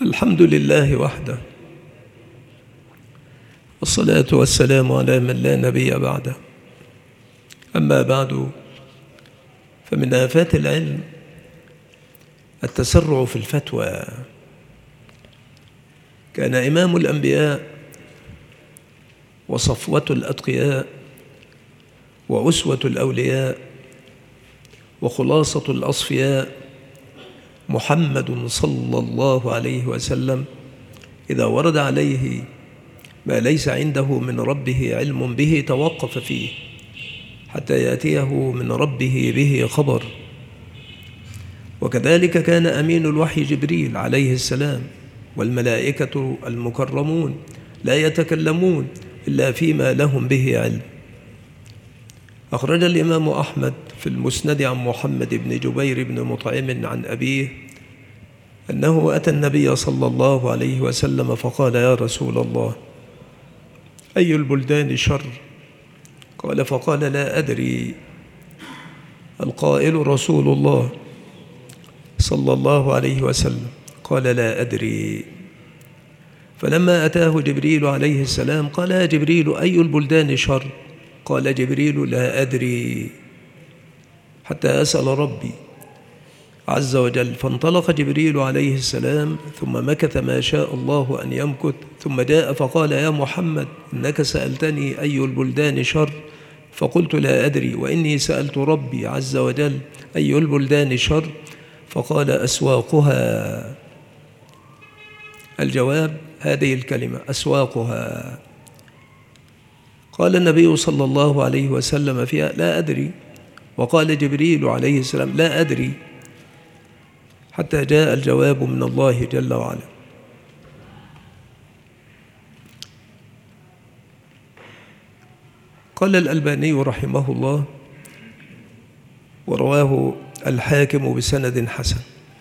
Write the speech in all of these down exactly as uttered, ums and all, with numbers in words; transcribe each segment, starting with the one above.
الحمد لله وحده، والصلاة والسلام على من لا نبي بعده. أما بعد، فمن آفات العلم التسرع في الفتوى. كان إمام الأنبياء وصفوة الأتقياء وأسوة الأولياء وخلاصة الأصفياء محمد صلى الله عليه وسلم إذا ورد عليه ما ليس عنده من ربه علم به توقف فيه حتى يأتيه من ربه به خبر. وكذلك كان أمين الوحي جبريل عليه السلام، والملائكة المكرمون لا يتكلمون إلا فيما لهم به علم. أخرج الإمام أحمد في المسند عن محمد بن جبير بن مطعم عن أبيه أنه أتى النبي صلى الله عليه وسلم فقال: يا رسول الله، أي البلدان شر؟ قال: فقال: لا أدري. القائل رسول الله صلى الله عليه وسلم قال: لا أدري. فلما أتاه جبريل عليه السلام قال: يا جبريل، أي البلدان شر؟ قال جبريل: لا أدري حتى أسأل ربي عز وجل. فانطلق جبريل عليه السلام ثم مكث ما شاء الله أن يمكث، ثم جاء فقال: يا محمد، إنك سألتني أي البلدان شر، فقلت: لا أدري، وإني سألت ربي عز وجل أي البلدان شر، فقال: أسواقها. الجواب هذه الكلمة: أسواقها. قال النبي صلى الله عليه وسلم فيها: لا أدري. وقال جبريل عليه السلام: لا أدري، حتى جاء الجواب من الله جل وعلا. قال الألباني رحمه الله، ورواه الحاكم بسند حسن: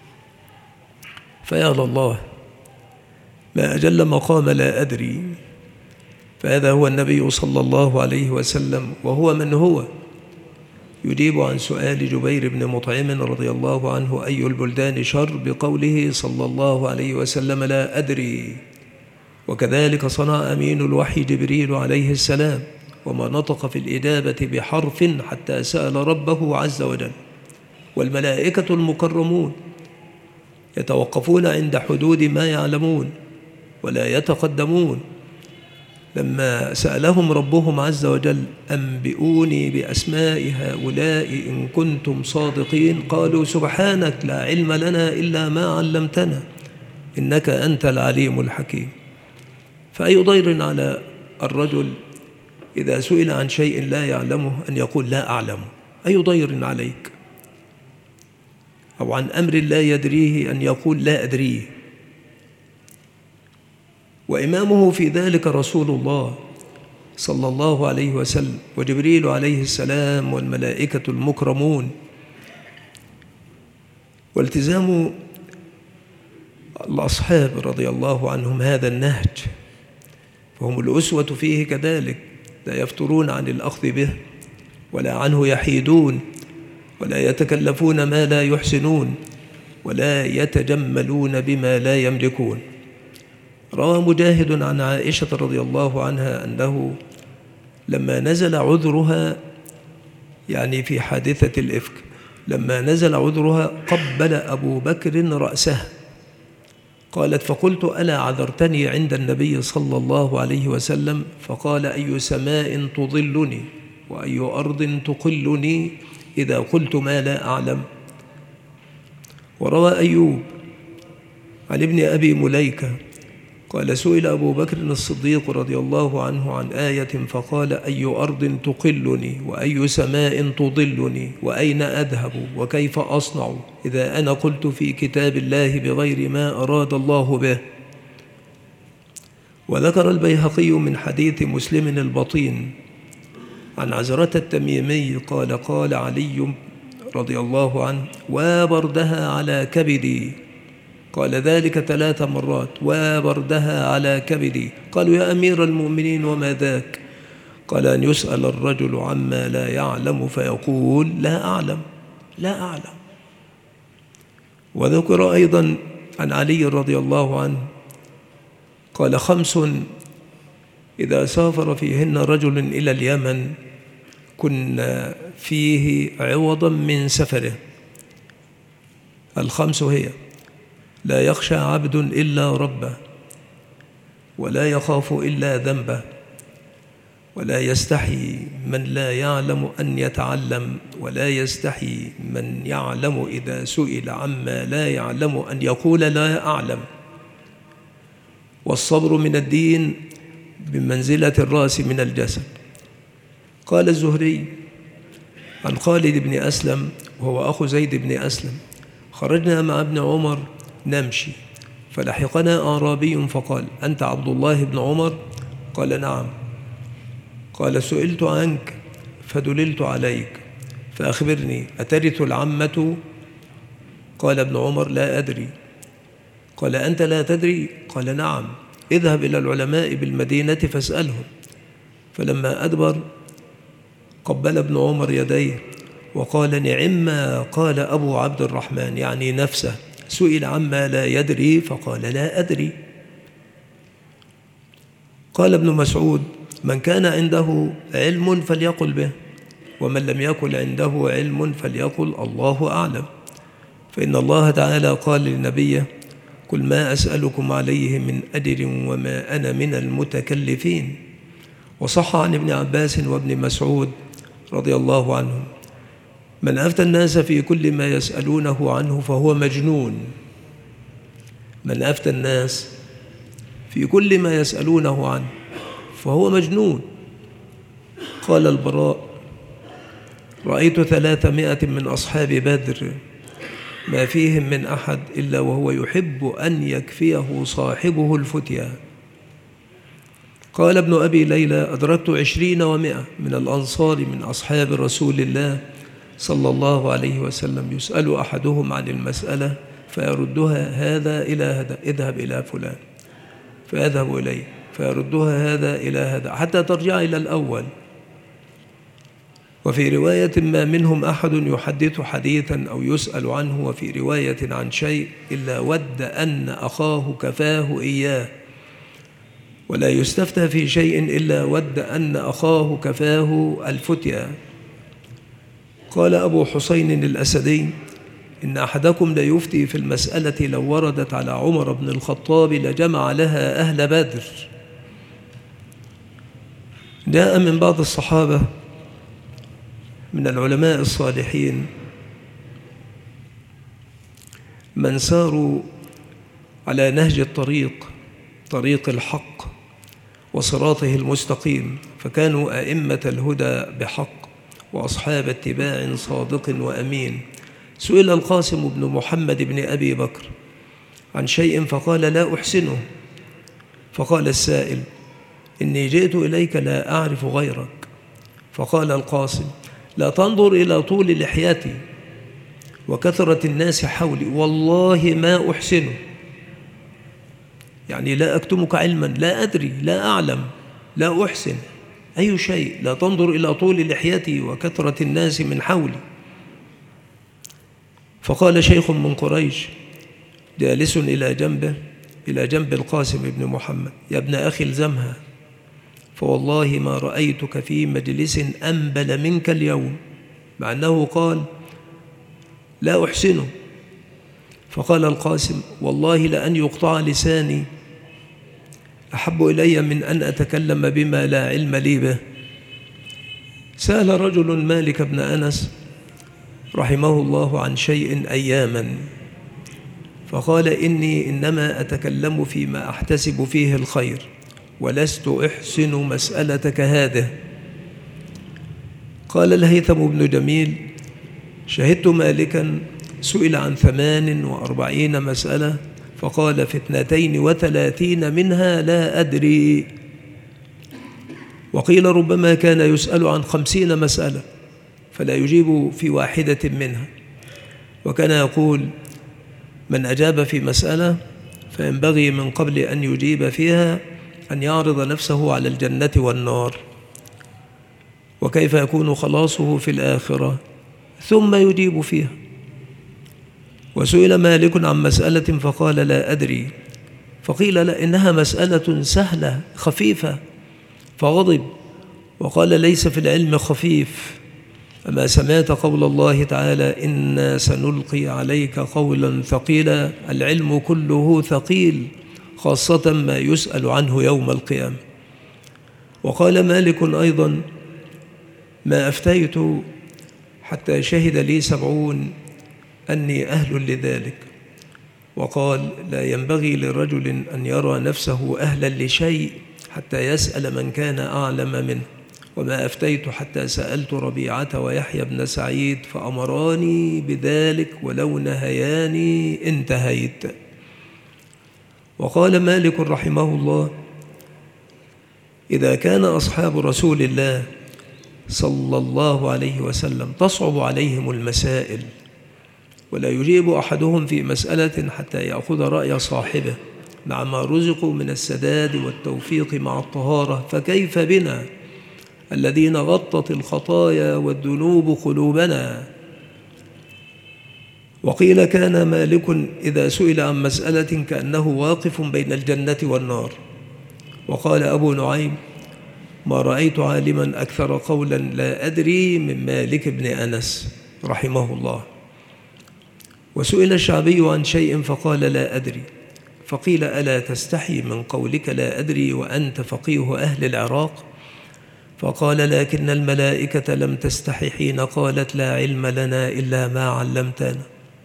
فيا الله، ما أجل مقام لا أدري. فهذا هو النبي صلى الله عليه وسلم، وهو من هو يجيب عن سؤال جبير بن مطعم رضي الله عنه أي البلدان شر بقوله صلى الله عليه وسلم: لا أدري. وكذلك صنع أمين الوحي جبريل عليه السلام، وما نطق في الإجابة بحرف حتى سأل ربه عز وجل. والملائكة المكرمون يتوقفون عند حدود ما يعلمون ولا يتقدمون. لما سألهم ربهم عز وجل: أنبئوني بأسماء هؤلاء إن كنتم صادقين، قالوا: سبحانك لا علم لنا إلا ما علمتنا إنك أنت العليم الحكيم. فأي ضير على الرجل إذا سئل عن شيء لا يعلمه أن يقول: لا أعلم؟ أي ضير عليك؟ أو عن أمر لا يدريه أن يقول: لا أدريه؟ وإمامه في ذلك رسول الله صلى الله عليه وسلم، وجبريل عليه السلام، والملائكة المكرمون. والتزام الأصحاب رضي الله عنهم هذا النهج، فهم الأسوة فيه كذلك، لا يفترون عن الأخذ به ولا عنه يحيدون، ولا يتكلفون ما لا يحسنون، ولا يتجملون بما لا يملكون. روى مجاهد عن عائشة رضي الله عنها أنه لما نزل عذرها، يعني في حادثة الإفك، لما نزل عذرها قبل أبو بكر رأسها. قالت: فقلت: ألا عذرتني عند النبي صلى الله عليه وسلم؟ فقال: أي سماء تظلني وأي أرض تقلني إذا قلت ما لا أعلم. وروى أيوب عن ابن أبي مليكة قال: سئل أبو بكر الصديق رضي الله عنه عن آية فقال: أي أرض تقلني وأي سماء تضلني وأين أذهب وكيف أصنع إذا أنا قلت في كتاب الله بغير ما أراد الله به. وذكر البيهقي من حديث مسلم البطين عن عزرة التميمي قال: قال علي رضي الله عنه: وبردها على كبدي. قال ذلك ثلاث مرات: وبردها على كبدي. قالوا: يا أمير المؤمنين، وما ذاك؟ قال: أن يسأل الرجل عما لا يعلم فيقول: لا أعلم، لا أعلم. وذكر أيضا عن علي رضي الله عنه قال: خمس إذا سافر فيهن رجل إلى اليمن كنا فيه عوضا من سفره. الخمس هي: لا يخشى عبد إلا ربه، ولا يخاف إلا ذنبه، ولا يستحي من لا يعلم أن يتعلم، ولا يستحي من يعلم إذا سئل عما لا يعلم أن يقول لا أعلم. والصبر من الدين بمنزلة الرأس من الجسد. قال الزهري عن خالد بن أسلم وهو أخو زيد بن أسلم: خرجنا مع ابن عمر نمشي فلحقنا أعرابي فقال: أنت عبد الله بن عمر؟ قال: نعم. قال: سئلت عنك فدللت عليك فأخبرني، أترث العمة؟ قال ابن عمر: لا أدري. قال: أنت لا تدري؟ قال: نعم. اذهب إلى العلماء بالمدينة فاسألهم. فلما أدبر قبل ابن عمر يديه وقال: نعم قال أبو عبد الرحمن، يعني نفسه، سئل عما لا يدري فقال: لا أدري. قال ابن مسعود: من كان عنده علم فليقل به، ومن لم يكن عنده علم فليقل الله أعلم. فإن الله تعالى قال لنبيه: قل ما أسألكم عليه من أجر وما أنا من المتكلفين. وصح عن ابن عباس وابن مسعود رضي الله عنهم: من أفتى الناس في كل ما يسألونه عنه فهو مجنون. من أفتى الناس في كل ما يسألونه عنه فهو مجنون. قال البراء: رأيت ثلاثمائة من أصحاب بدر ما فيهم من أحد إلا وهو يحب أن يكفيه صاحبه الفتيا. قال ابن أبي ليلى: أدركت عشرين ومائة من الأنصار من أصحاب رسول الله صلى الله عليه وسلم يسأل أحدهم عن المسألة فيردها هذا إلى هذا، اذهب إلى فلان، فيذهب إليه فيردها هذا إلى هذا حتى ترجع إلى الأول. وفي رواية: ما منهم أحد يحدث حديثا أو يسأل عنه وفي رواية عن شيء إلا ود أن أخاه كفاه إياه، ولا يستفتى في شيء إلا ود أن أخاه كفاه الفتيا. قال أبو حسين الأسدي: إن أحدكم ليفتي في المسألة لو وردت على عمر بن الخطاب لجمع لها أهل بدر. جاء من بعض الصحابة من العلماء الصالحين من ساروا على نهج الطريق، طريق الحق وصراطه المستقيم، فكانوا أئمة الهدى بحق وأصحاب اتباع صادق وأمين. سئل القاسم بن محمد بن أبي بكر عن شيء فقال: لا أحسنه. فقال السائل: إني جئت إليك لا أعرف غيرك. فقال القاسم: لا تنظر إلى طول لحيتي وكثرة الناس حولي، والله ما أحسنه، يعني لا أكتمك علما، لا أدري، لا أعلم، لا أحسن أي شيء. لا تنظر إلى طول لحيتي وكثرة الناس من حولي. فقال شيخ من قريش جالس إلى جنبه إلى جنب القاسم بن محمد: يا ابن أخي الزمها، فوالله ما رأيتك في مجلس أنبل منك اليوم، مع أنه قال لا أحسنه. فقال القاسم: والله لأن يقطع لساني أحب إلي من أن أتكلم بما لا علم لي به. سأل رجل مالك بن أنس رحمه الله عن شيء أياما، فقال: إني إنما أتكلم فيما أحتسب فيه الخير، ولست أحسن مسألتك هذه. قال الهيثم بن جميل: شهدت مالكا سئل عن ثمان وأربعين مسألة فقال: في اثنتين وثلاثين منها لا أدري. وقيل ربما كان يسأل عن خمسين مسألة فلا يجيب في واحدة منها. وكان يقول: من أجاب في مسألة فينبغي من قبل أن يجيب فيها أن يعرض نفسه على الجنة والنار، وكيف يكون خلاصه في الآخرة، ثم يجيب فيها. وسئل مالك عن مسألة فقال لا أدري، فقيل لا إنها مسألة سهلة خفيفة، فغضب وقال ليس في العلم خفيف، أما سمعت قول الله تعالى إنا سنلقي عليك قولا ثقيلا، العلم كله ثقيل خاصة ما يسأل عنه يوم القيامة. وقال مالك أيضا ما أفتيت حتى شهد لي سبعون أني أهل لذلك، وقال لا ينبغي لرجل أن يرى نفسه أهلا لشيء حتى يسأل من كان أعلم منه، وما أفتيت حتى سألت ربيعة ويحيى بن سعيد فأمراني بذلك ولو نهياني انتهيت. وقال مالك رحمه الله إذا كان أصحاب رسول الله صلى الله عليه وسلم تصعب عليهم المسائل ولا يجيب أحدهم في مسألة حتى يأخذ رأي صاحبه مع ما رزقوا من السداد والتوفيق مع الطهارة، فكيف بنا الذين غطت الخطايا والذنوب قلوبنا؟ وقيل كان مالك إذا سئل عن مسألة كأنه واقف بين الجنة والنار. وقال أبو نعيم ما رأيت عالما أكثر قولا لا أدري من مالك بن أنس رحمه الله. وسئل الشعبي عن شيء فقال لا أدري، فقيل ألا تستحي من قولك لا أدري وأنت فقيه أهل العراق؟ فقال لكن الملائكة لم تستحي حين قالت لا علم لنا إلا ما علمتنا.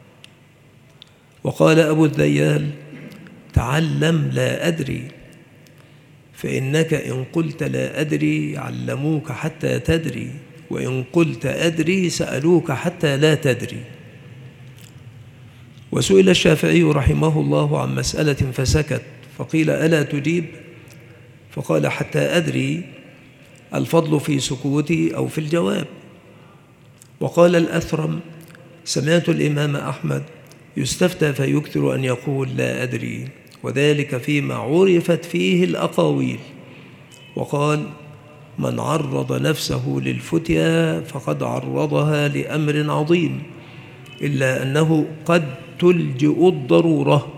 وقال أبو الذيال تعلم لا أدري، فإنك إن قلت لا أدري علموك حتى تدري، وإن قلت أدري سألوك حتى لا تدري. وسئل الشافعي رحمه الله عن مسألة فسكت، فقيل ألا تجيب؟ فقال حتى أدري الفضل في سكوتي أو في الجواب. وقال الأثرم سمعت الإمام أحمد يستفتى فيكثر أن يقول لا أدري، وذلك فيما عرفت فيه الأقاويل. وقال من عرض نفسه للفتيا فقد عرضها لأمر عظيم، إلا أنه قد تلجئ الضرورة،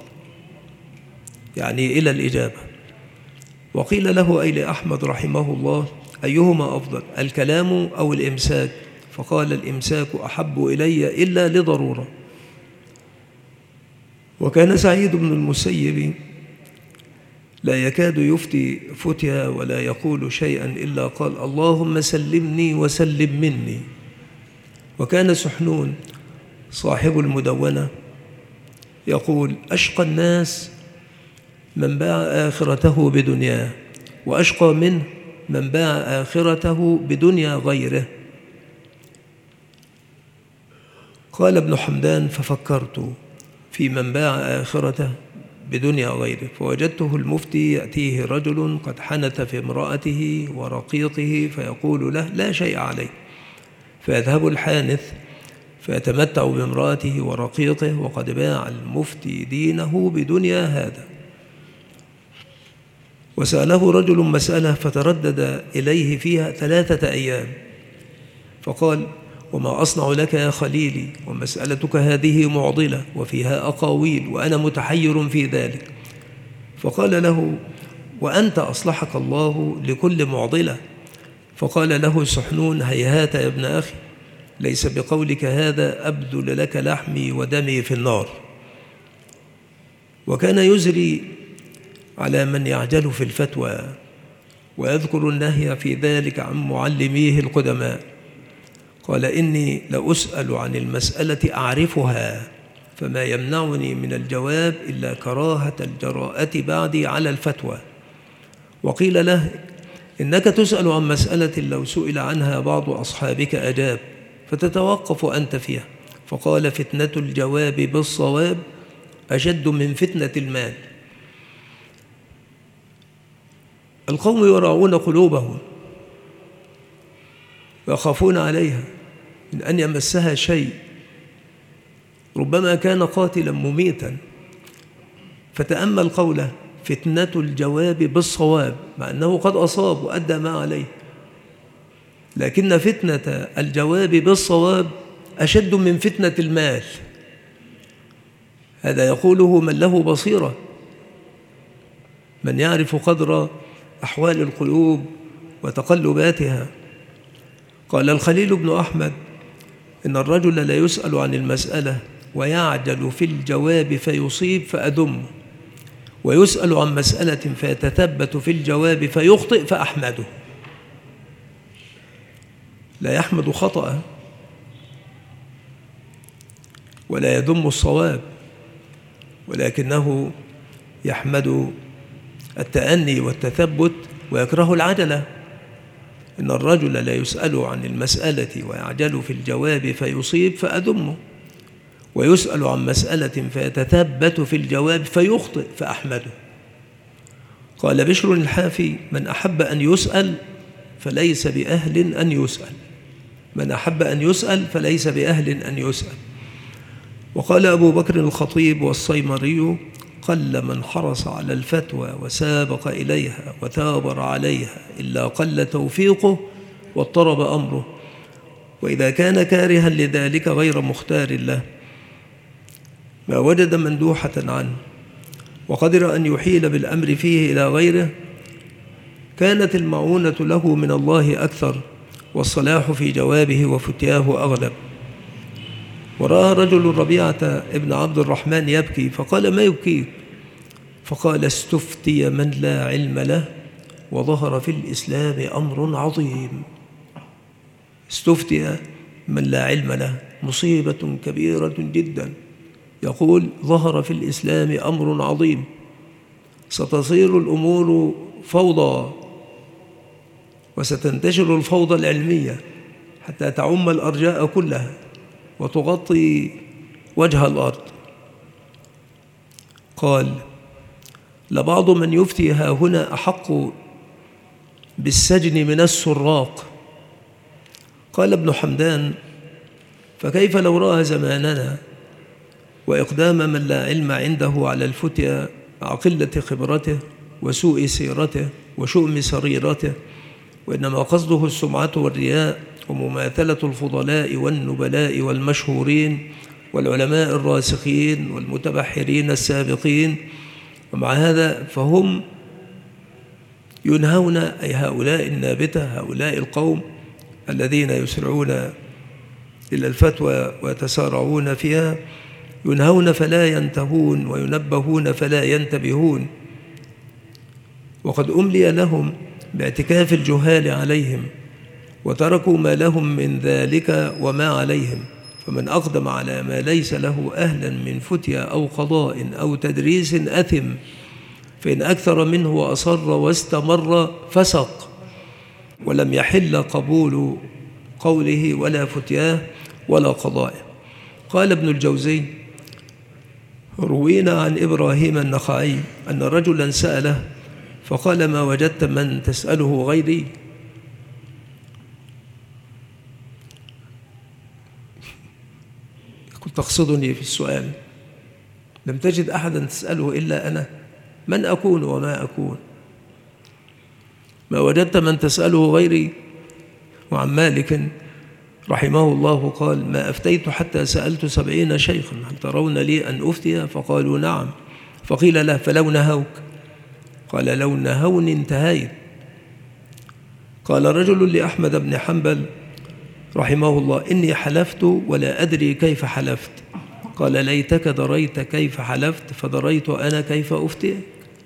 يعني إلى الإجابة. وقيل له أي لأحمد رحمه الله أيهما أفضل الكلام أو الإمساك؟ فقال الإمساك أحب إلي إلا لضرورة. وكان سعيد بن المسيب لا يكاد يفتي فتيا ولا يقول شيئا إلا قال اللهم سلمني وسلم مني. وكان سحنون صاحب المدونة يقول أشقى الناس من باع آخرته بدنياه، وأشقى منه من باع آخرته بدنيا غيره. قال ابن حمدان ففكرت في من باع آخرته بدنيا غيره، فوجدته المفتي يأتيه رجل قد حنث في امرأته ورقيقه فيقول له لا شيء عليه، فيذهب الحانث فيتمتع بامرأته ورقيقه وقد باع المفتي دينه بدنيا هذا. وسأله رجل مسألة فتردد إليه فيها ثلاثة أيام، فقال وما أصنع لك يا خليلي، ومسألتك هذه معضلة وفيها أقاويل وأنا متحير في ذلك. فقال له وأنت أصلحك الله لكل معضلة. فقال له سحنون هيهات يا ابن أخي، ليس بقولك هذا أبذل لك لحمي ودمي في النار. وكان يزري على من يعجل في الفتوى ويذكر النهي في ذلك عن معلميه القدماء. قال إني لأسأل عن المسألة أعرفها، فما يمنعني من الجواب إلا كراهة الجراءة بعدي على الفتوى. وقيل له إنك تسأل عن مسألة لو سئل عنها بعض أصحابك أجاب، فتتوقف أنت فيها. فقال فتنة الجواب بالصواب أشد من فتنة المال. القوم يراعون قلوبهم ويخافون عليها من أن يمسها شيء ربما كان قاتلا مميتا. فتأمل قوله فتنة الجواب بالصواب، مع أنه قد أصاب وأدى ما عليه، لكن فتنة الجواب بالصواب أشد من فتنة المال. هذا يقوله من له بصيرة، من يعرف قدر أحوال القلوب وتقلباتها. قال الخليل بن أحمد: إن الرجل لا يسأل عن المسألة ويعجل في الجواب فيصيب فأدمه، ويسأل عن مسألة فيتثبت في الجواب فيخطئ فأحمده. لا يحمد خطأ ولا يذم الصواب، ولكنه يحمد التأني والتثبت ويكره العجلة. إن الرجل لا يسأل عن المسألة ويعجل في الجواب فيصيب فأذمه، ويسأل عن مسألة فيتثبت في الجواب فيخطئ فأحمده. قال بشر الحافي: من أحب أن يسأل فليس بأهل أن يسأل، من أحب أن يسأل فليس بأهل أن يسأل. وقال أبو بكر الخطيب والصيمري: قل من حرص على الفتوى وسابق إليها وثابر عليها إلا قل توفيقه واضطرب أمره، وإذا كان كارها لذلك غير مختار له ما وجد مندوحة عنه وقدر أن يحيل بالأمر فيه إلى غيره، كانت المعونة له من الله أكثر والصلاح في جوابه وفتياه أغلب. ورأى رجل ربيعة ابن عبد الرحمن يبكي، فقال: ما يبكيك؟ فقال: استفتي من لا علم له وظهر في الإسلام أمر عظيم. استفتي من لا علم له، مصيبة كبيرة جدا. يقول: ظهر في الإسلام أمر عظيم، ستصير الأمور فوضى، وستنتشر الفوضى العلمية حتى تعم الأرجاء كلها وتغطي وجه الأرض. قال: لبعض من يفتي ها هنا أحق بالسجن من السراق. قال ابن حمدان: فكيف لو رأى زماننا وإقدام من لا علم عنده على الفتيا مع قلة خبرته وسوء سيرته وشؤم سريرته، وإنما قصده السمعة والرياء ومماثلة الفضلاء والنبلاء والمشهورين والعلماء الراسخين والمتبحرين السابقين، ومع هذا فهم ينهون، أي هؤلاء النابتة، هؤلاء القوم الذين يسرعون إلى الفتوى ويتسارعون فيها، ينهون فلا ينتهون وينبهون فلا ينتبهون. وقد أملي لهم باعتكاف الجهال عليهم وتركوا ما لهم من ذلك وما عليهم، فمن أقدم على ما ليس له أهلا من فتيا أو قضاء أو تدريس أثم، فإن أكثر منه وأصر واستمر فسق، ولم يحل قبول قوله ولا فتياه ولا قضائه. قال ابن الجوزي: روينا عن إبراهيم النخعي أن رجلا سأله فقال: ما وجدت من تسأله غيري؟ كنت تقصدني في السؤال، لم تجد أحدا تسأله إلا أنا، من أكون وما أكون؟ ما وجدت من تسأله غيري؟ وعن مالك رحمه الله قال: ما أفتيت حتى سألت سبعين شيخا هل ترون لي أن أفتي؟ فقالوا نعم. فقيل له: فلو نهوك؟ قال: لو نهوني انتهيت. قال رجل لأحمد بن حنبل رحمه الله: إني حلفت ولا أدري كيف حلفت. قال: ليتك دريت كيف حلفت فدريت أنا كيف أفتي.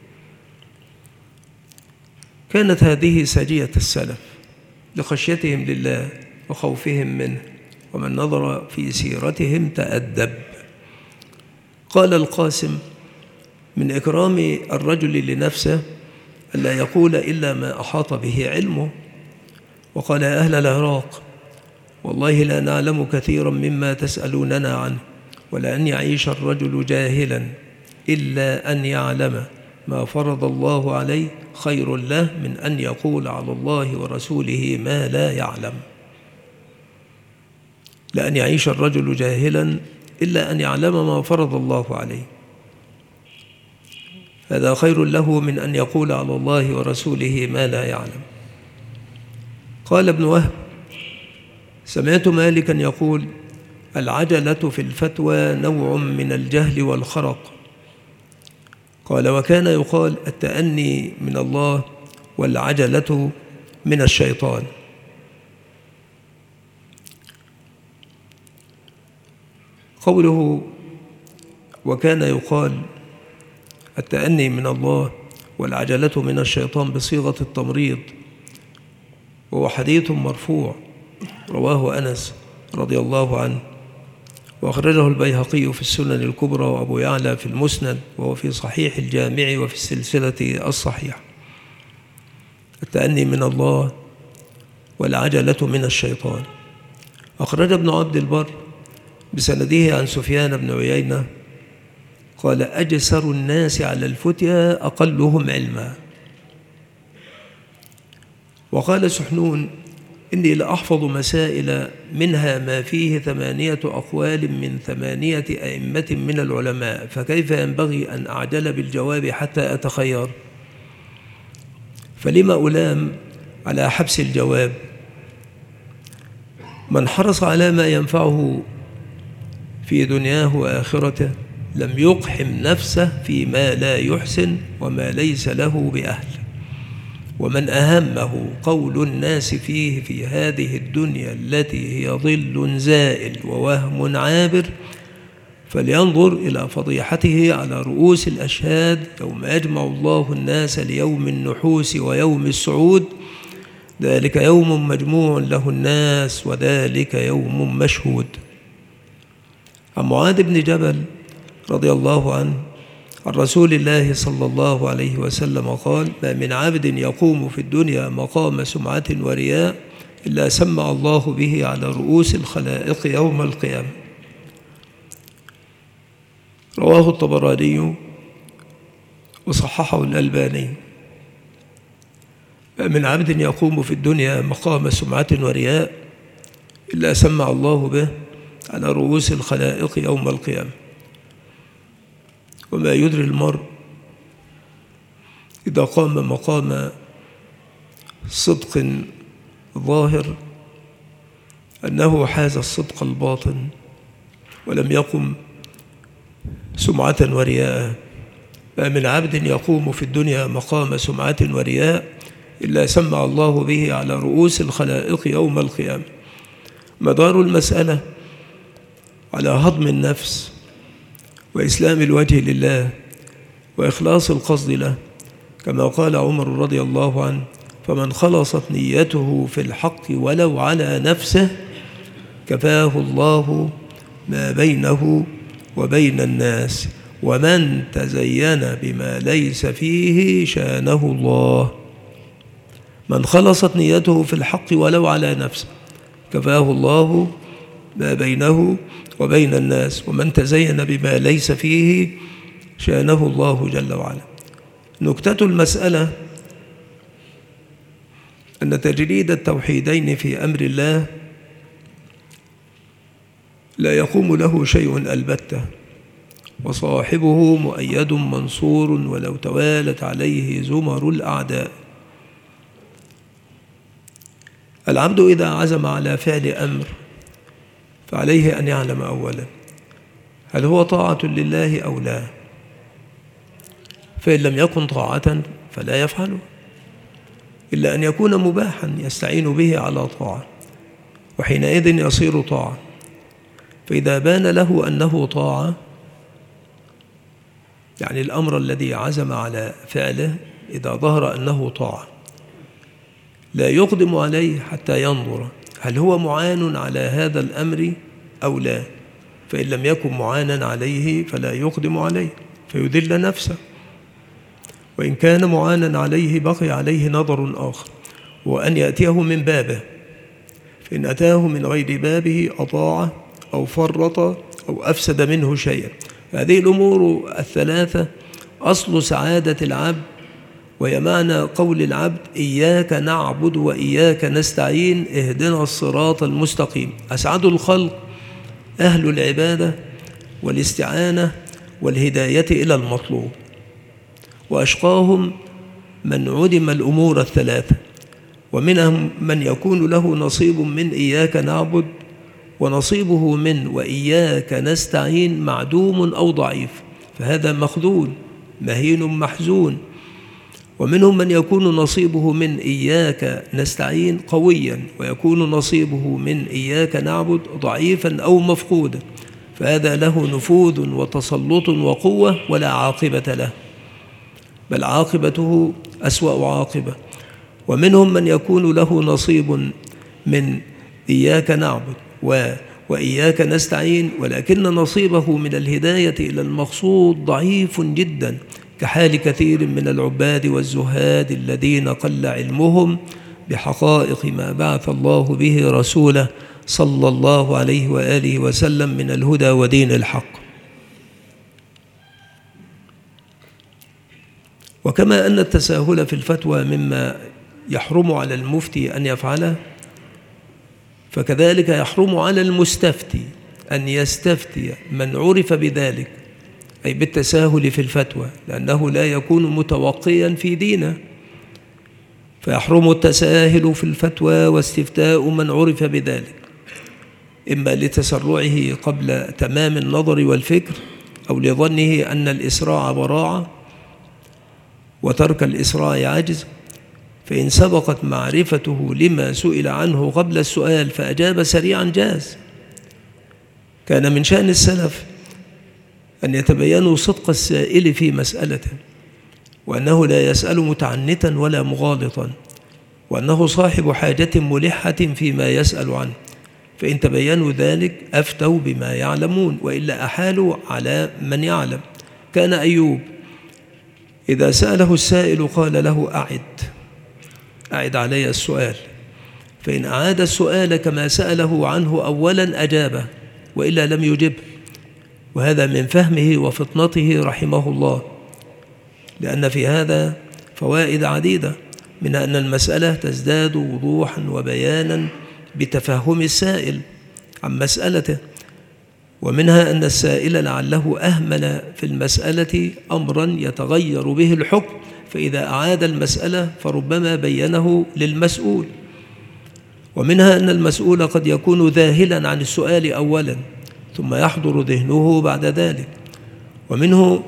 كانت هذه سجية السلف لخشيتهم لله وخوفهم منه، ومن نظر في سيرتهم تأدب. قال القاسم: من إكرام الرجل لنفسه ألا يقول إلا ما أحاط به علمه. وقال: يا أهل العراق، والله لا نعلم كثيرا مما تسألوننا عنه، ولأن يعيش الرجل جاهلا إلا أن يعلم ما فرض الله عليه خير له من أن يقول على الله ورسوله ما لا يعلم. لأن يعيش الرجل جاهلا إلا أن يعلم ما فرض الله عليه، هذا خير له من أن يقول على الله ورسوله ما لا يعلم. قال ابن وهب: سمعت مالكا يقول: العجلة في الفتوى نوع من الجهل والخرق. قال: وكان يقال التأني من الله والعجلة من الشيطان. قوله وكان يقال التأني من الله والعجلة من الشيطان بصيغة التمريض، وهو حديث مرفوع رواه أنس رضي الله عنه، وأخرجه البيهقي في السنن الكبرى وأبو يعلى في المسند، وهو في صحيح الجامع وفي السلسلة الصحيحة. التأني من الله والعجلة من الشيطان. أخرج ابن عبد البر بسنده عن سفيان بن عيينة قال: أجسر الناس على الفتيا أقلهم علما. وقال سحنون: إني لأحفظ مسائل منها ما فيه ثمانية أقوال من ثمانية أئمة من العلماء، فكيف ينبغي أن أعجل بالجواب حتى أتخير؟ فلما ألام على حبس الجواب؟ من حرص على ما ينفعه في دنياه وآخرته لم يقحم نفسه فيما لا يحسن وما ليس له بأهل. ومن أهمه قول الناس فيه في هذه الدنيا التي هي ظل زائل ووهم عابر فلينظر إلى فضيحته على رؤوس الأشهاد يوم يجمع الله الناس ليوم النحوس ويوم السعود، ذلك يوم مجموع له الناس وذلك يوم مشهود. عن معاذ بن جبل رضي الله عنه عن رسول الله صلى الله عليه وسلم قال: ما من عبد يقوم في الدنيا مقام سمعة ورياء إلا سمع الله به على رؤوس الخلائق يوم القيامة. رواه الطبراني وصححه الألباني. ما من عبد يقوم في الدنيا مقام سمعة ورياء إلا سمع الله به على رؤوس الخلائق يوم القيامة. وما يدري المرء إذا قام مقام صدق ظاهر أنه حاز الصدق الباطن ولم يقم سمعة ورياء. ما من عبد يقوم في الدنيا مقام سمعة ورياء إلا سمع الله به على رؤوس الخلائق يوم القيامة. مدار المسألة على هضم النفس وإسلام الوجه لله وإخلاص القصد له، كما قال عمر رضي الله عنه: فمن خلصت نيته في الحق ولو على نفسه كفاه الله ما بينه وبين الناس، ومن تزين بما ليس فيه شانه الله. من خلصت نيته في الحق ولو على نفسه كفاه الله ما بينه وبين الناس، ومن تزين بما ليس فيه شانه الله جل وعلا. نكتة المسألة أن تجريد التوحيدين في أمر الله لا يقوم له شيء البتة، وصاحبه مؤيد منصور ولو توالت عليه زمر الأعداء. العبد إذا عزم على فعل أمر فعليه أن يعلم أولا هل هو طاعة لله أو لا، فإن لم يكن طاعة فلا يفعله، إلا أن يكون مباحا يستعين به على طاعة، وحينئذ يصير طاعة. فإذا بان له أنه طاعة، يعني الأمر الذي عزم على فعله إذا ظهر أنه طاعة، لا يقدم عليه حتى ينظر هل هو معان على هذا الأمر أو لا. فإن لم يكن معانا عليه فلا يقدم عليه فيذل نفسه، وإن كان معانا عليه بقي عليه نظر آخر، وأن يأتيه من بابه، فإن أتاه من غير بابه أطاع أو فرط أو أفسد منه شيئا. هذه الأمور الثلاثة أصل سعادة العبد، وهي معنى قول العبد: إياك نعبد وإياك نستعين اهدنا الصراط المستقيم. أسعد الخلق أهل العبادة والاستعانة والهداية إلى المطلوب، وأشقاهم من عدم الأمور الثلاثة، ومنهم من يكون له نصيب من إياك نعبد ونصيبه من وإياك نستعين معدوم أو ضعيف، فهذا مخذول مهين محزون. ومنهم من يكون نصيبه من إياك نستعين قويا، ويكون نصيبه من إياك نعبد ضعيفا أو مفقودا، فهذا له نفوذ وتسلط وقوة ولا عاقبة له، بل عاقبته أسوأ عاقبة. ومنهم من يكون له نصيب من إياك نعبد و وإياك نستعين، ولكن نصيبه من الهداية إلى المقصود ضعيف جدا، كحال كثير من العباد والزهاد الذين قل علمهم بحقائق ما بعث الله به رسوله صلى الله عليه وآله وسلم من الهدى ودين الحق. وكما أن التساهل في الفتوى مما يحرم على المفتي أن يفعله، فكذلك يحرم على المستفتي أن يستفتي من عرف بذلك، أي بالتساهل في الفتوى، لأنه لا يكون متوقيا في دينه، فيحرم التساهل في الفتوى واستفتاء من عرف بذلك، إما لتسرعه قبل تمام النظر والفكر، أو لظنه أن الإسراع براعة وترك الإسراع عجز، فإن سبقت معرفته لما سئل عنه قبل السؤال فأجاب سريعا جاز. كان من شأن السلف أن يتبينوا صدق السائل في مسألته، وأنه لا يسأل متعنتا ولا مغالطا، وأنه صاحب حاجة ملحة فيما يسأل عنه، فإن تبينوا ذلك أفتوا بما يعلمون، وإلا أحالوا على من يعلم. كان أيوب إذا سأله السائل قال له أعد أعد علي السؤال، فإن أعاد السؤال كما سأله عنه أولا أجابه، وإلا لم يجب. وهذا من فهمه وفطنته رحمه الله، لأن في هذا فوائد عديدة، من أن المسألة تزداد وضوحا وبيانا بتفهم السائل عن مسألته، ومنها أن السائل لعله أهمل في المسألة أمرا يتغير به الحكم، فإذا أعاد المسألة فربما بينه للمسؤول. ومنها أن المسؤول قد يكون ذاهلا عن السؤال أولا ثم يحضر ذهنه بعد ذلك. ومنه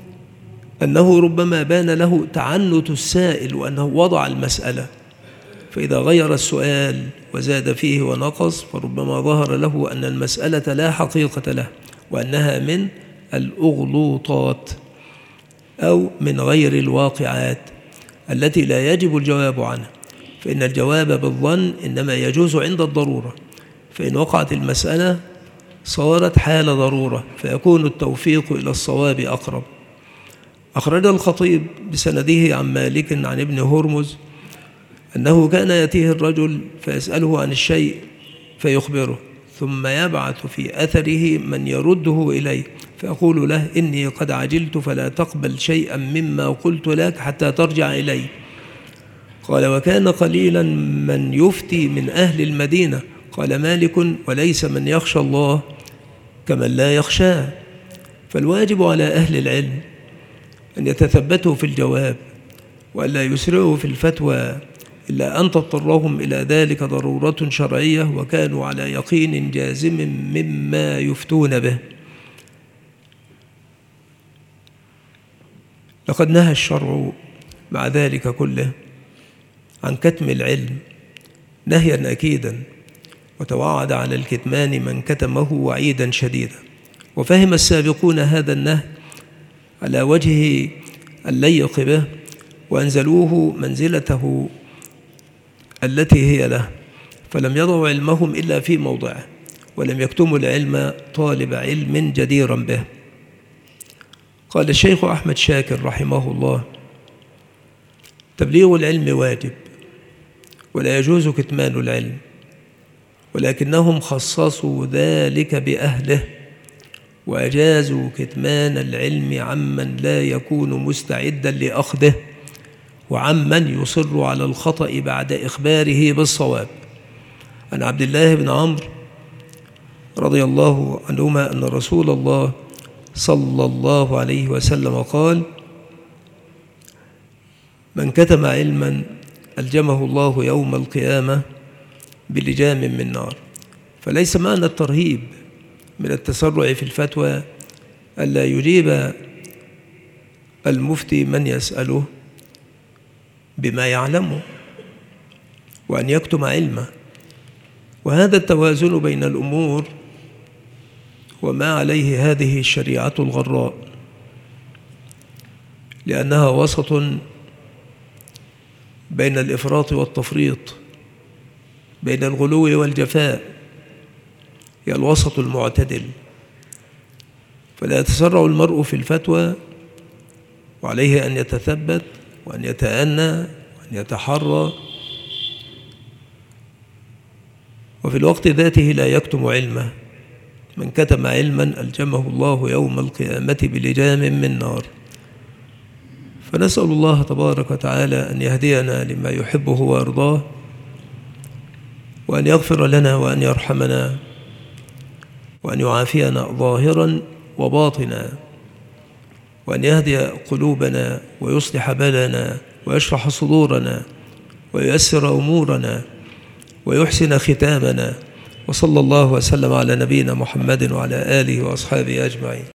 أنه ربما بان له تعنت السائل وأنه وضع المسألة، فإذا غير السؤال وزاد فيه ونقص فربما ظهر له أن المسألة لا حقيقة له، وأنها من الأغلوطات أو من غير الواقعات التي لا يجب الجواب عنها، فإن الجواب بالظن إنما يجوز عند الضرورة، فإن وقعت المسألة صارت حال ضرورة، فيكون التوفيق إلى الصواب أقرب. أخرج الخطيب بسنده عن مالك عن ابن هرمز أنه كان يأتيه الرجل فيسأله عن الشيء فيخبره، ثم يبعث في أثره من يرده إليه فيقول له إني قد عجلت فلا تقبل شيئا مما قلت لك حتى ترجع إلي. قال وكان قليلا من يفتي من أهل المدينة. قال مالك وليس من يخشى الله كمن لا يخشاه، فالواجب على أهل العلم أن يتثبتوا في الجواب وألا يسرعوا في الفتوى إلا أن تضطرهم إلى ذلك ضرورة شرعية وكانوا على يقين جازم مما يفتون به. لقد نهى الشرع مع ذلك كله عن كتم العلم نهيا أكيدا، وتوعد على الكتمان من كتمه وعيدا شديدا، وفهم السابقون هذا النهي على وجه الليق به وأنزلوه منزلته التي هي له، فلم يضعوا علمهم إلا في موضعه، ولم يكتموا العلم طالب علم جديرا به. قال الشيخ أحمد شاكر رحمه الله تبليغ العلم واجب ولا يجوز كتمان العلم، ولكنهم خصصوا ذلك بأهله وأجازوا كتمان العلم عمن لا يكون مستعدا لأخذه وعمن يصر على الخطأ بعد إخباره بالصواب. عن عبد الله بن عمرو رضي الله عنهما أن رسول الله صلى الله عليه وسلم قال من كتم علما ألجمه الله يوم القيامة بلجام من نار، فليس معنى الترهيب من التسرع في الفتوى ألا يجيب المفتي من يسأله بما يعلمه وأن يكتم علمه. وهذا التوازن بين الأمور وما عليه هذه الشريعة الغراء، لأنها وسط بين الإفراط والتفريط، بين الغلو والجفاء، هي الوسط المعتدل. فلا يتسرع المرء في الفتوى، وعليه أن يتثبت وأن يتأنى وأن يتحرى، وفي الوقت ذاته لا يكتم علمه. من كتم علما ألجمه الله يوم القيامة بلجام من نار. فنسأل الله تبارك وتعالى أن يهدينا لما يحبه ويرضاه، وأن يغفر لنا وأن يرحمنا، وأن يعافينا ظاهرا وباطنا، وأن يهدي قلوبنا ويصلح بالنا ويشرح صدورنا وييسر أمورنا ويحسن ختامنا. وصلى الله وسلم على نبينا محمد وعلى آله وأصحابه أجمعين.